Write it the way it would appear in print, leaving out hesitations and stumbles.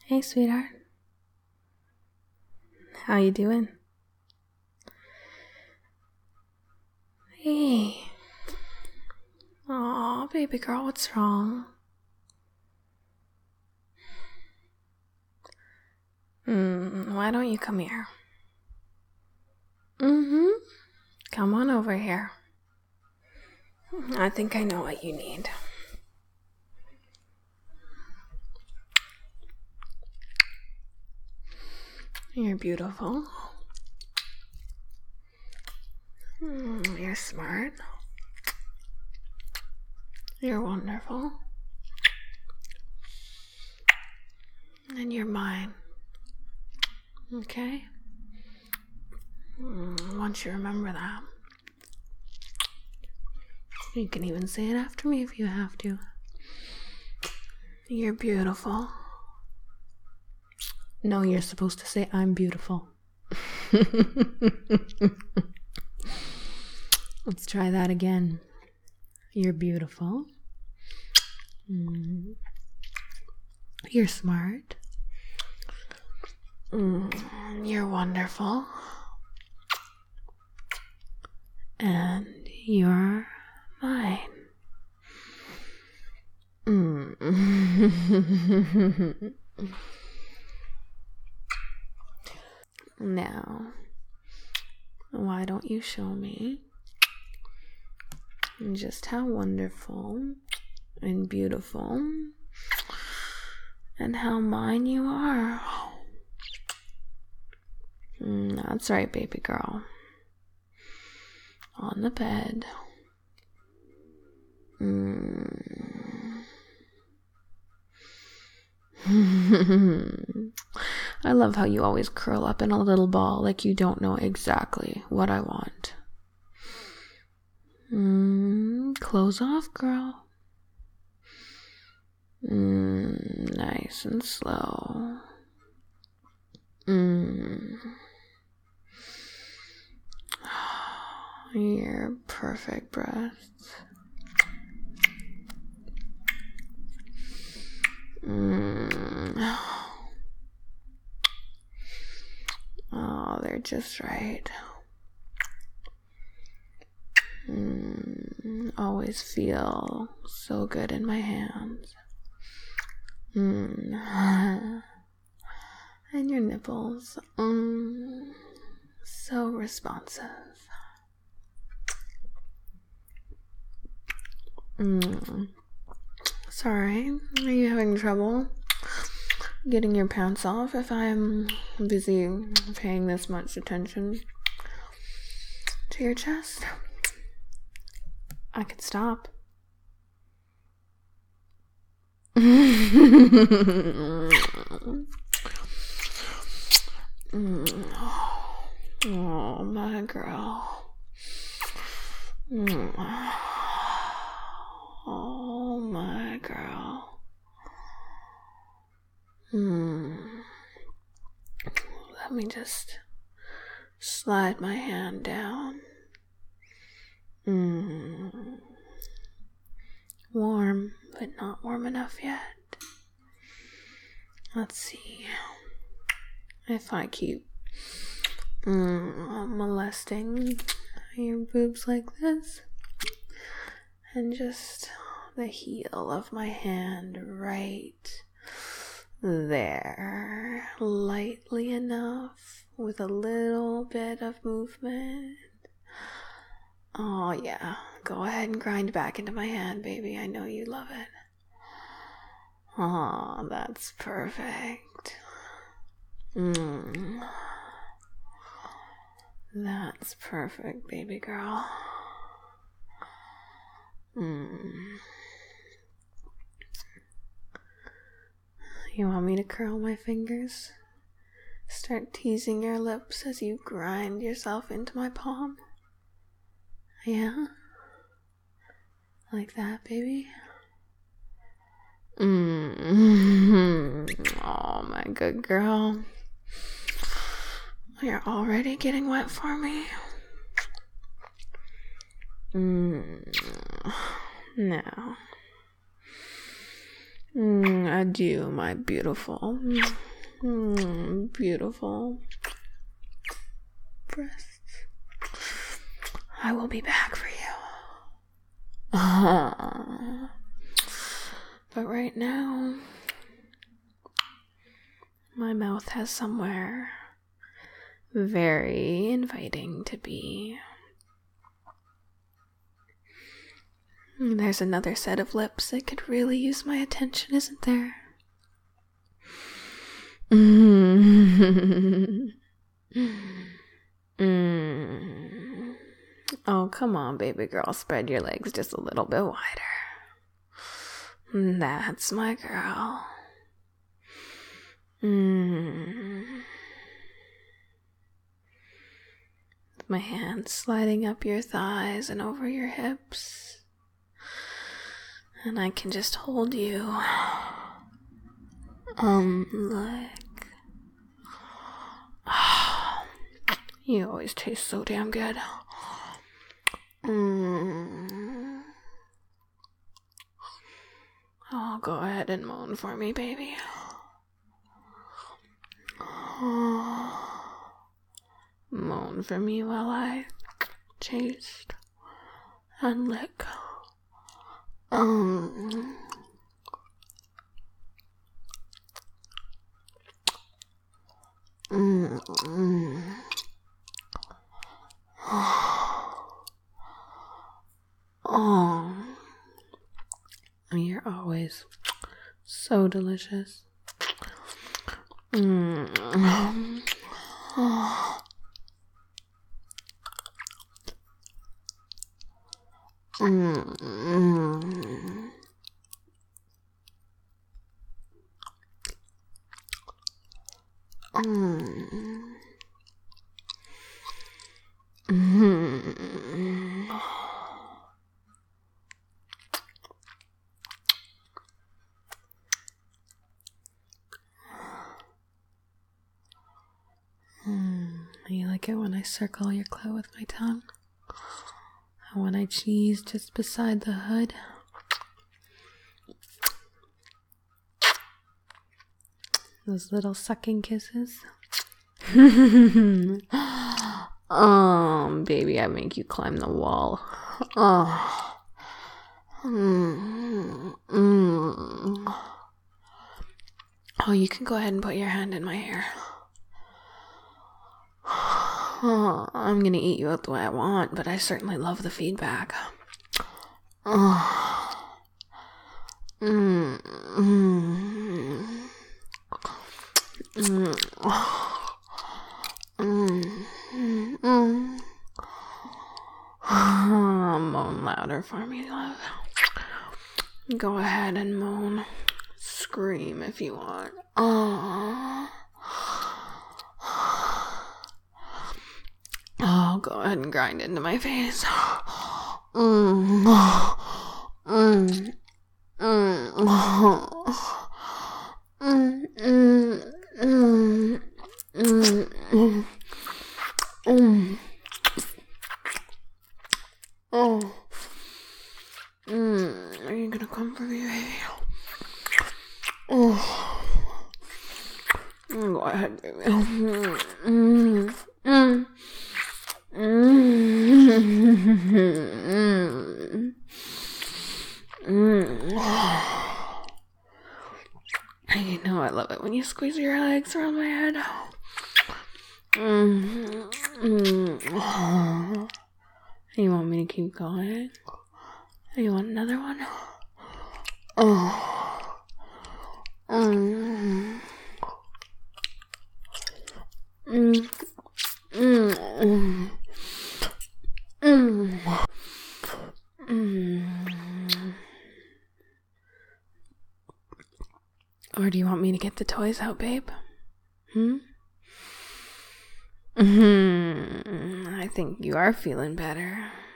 Hey, sweetheart. How you doing? Hey. Aw, baby girl, what's wrong? Why don't you come here? Come on over here. I think I know what you need. You're beautiful. You're smart. You're wonderful. And you're mine. Okay? I want you to remember that. You can even say it after me if you have to. You're beautiful. No, you're supposed to say I'm beautiful. Let's try that again. You're beautiful. You're smart. You're wonderful. And you're mine. Now, why don't you show me just how wonderful and beautiful and how mine you are? That's right, baby girl. On the bed. I love how you always curl up in a little ball like you don't know exactly what I want. Close off, girl. Nice and slow. Your perfect breasts. Oh, they're just right. Always feel so good in my hands. And your nipples. So responsive. Sorry, are you having trouble getting your pants off if I'm busy paying this much attention to your chest? I could stop. Oh, my girl. Oh, my girl. Let me just slide my hand down. Warm, but not warm enough yet. Let's see if I keep molesting your boobs like this, and just the heel of my hand right there, lightly enough, with a little bit of movement. Oh yeah, go ahead and grind back into my hand, baby. I know you love it. Oh, that's perfect. That's perfect, baby girl. You want me to curl my fingers? Start teasing your lips as you grind yourself into my palm? Yeah? Like that, baby? Oh, my good girl. You're already getting wet for me. Now, Adieu, my beautiful, beautiful breasts. I will be back for you. But right now, my mouth has somewhere very inviting to be. There's another set of lips that could really use my attention, isn't there? Oh, come on, baby girl. Spread your legs just a little bit wider. That's my girl. My hands sliding up your thighs and over your hips. And I can just hold you. Like... You always taste so damn good. Oh, go ahead and moan for me, baby. Moan for me while I taste and lick. Oh, you're always so delicious. You like it when I circle your clit with my tongue? And when I cheese just beside the hood? Those little sucking kisses? Oh, baby, I make you climb the wall. Oh. Oh, you can go ahead and put your hand in my hair. Oh, I'm gonna eat you out the way I want, but I certainly love the feedback. Oh. Moan louder for me, love. Go ahead and moan. Scream if you want. Oh, go ahead and grind into my face. Are you gonna come for me, baby? Go ahead, baby. You know I love it when you squeeze your legs around my head. You want me to keep going? You want another one? Or do you want me to get the toys out, babe? I think you are feeling better.